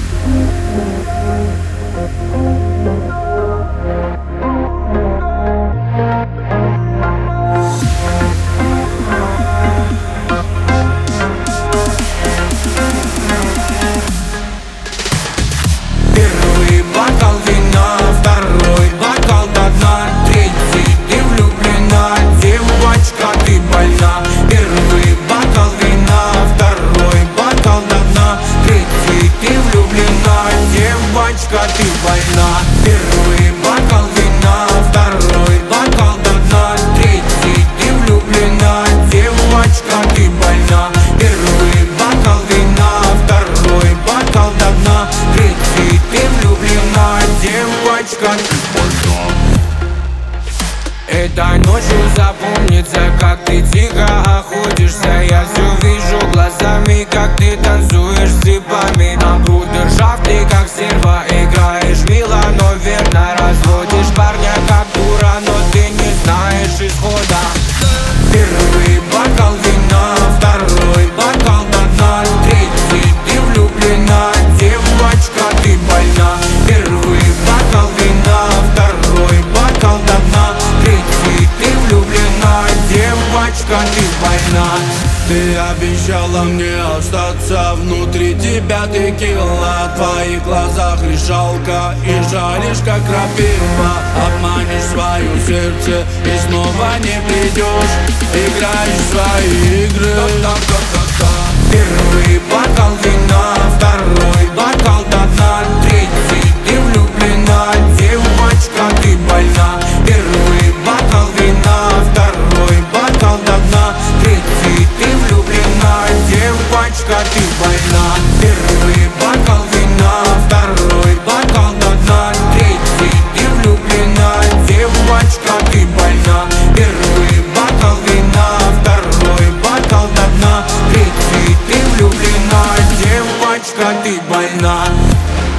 Первый бокал вина, второй бокал до дна, третий ты влюблена, девочка, ты больна. Первый бокал вина, второй бокал до дна, третий ты влюблена, девочка, ты больна. Первый бокал вина, второй бокал до дна, третий ты влюблена, девочка, ты больна. Первый бокал вина, второй бокал до дна, третий ты влюблена, девочка, ты больна. Этой ночью запомнится, как ты тихо охотишься. Я все вижу глазами, как ты танцуешь с типами. На брудершафте, как стерва, играешь мило, но верно разводишь парня как дура, но ты не знаешь исхода. Первый бокал вина, второй бокал до дна, третий ты влюблена, девочка, ты больна. Первый бокал вина, второй бокал до дна, третий ты влюблена, девочка, ты больна. Ты обещала мне остаться, внутри тебя текила, в твоих глазах лишь алка и жалишь, как крапива. Обманешь свое сердце и снова не придешь, играешь в свои игры. Первый бокал вина, второй бокал до дна, третий ты влюблена, девочка, ты больна. Первый бокал вина, второй бокал до дна, третий ты влюблена, девочка, ты больна. Первый бокал вина, второй бокал до дна, третий ты влюблена, девочка, ты больна. Первый бокал вина, второй бокал до дна, третий ты влюблена, девочка, ты больна.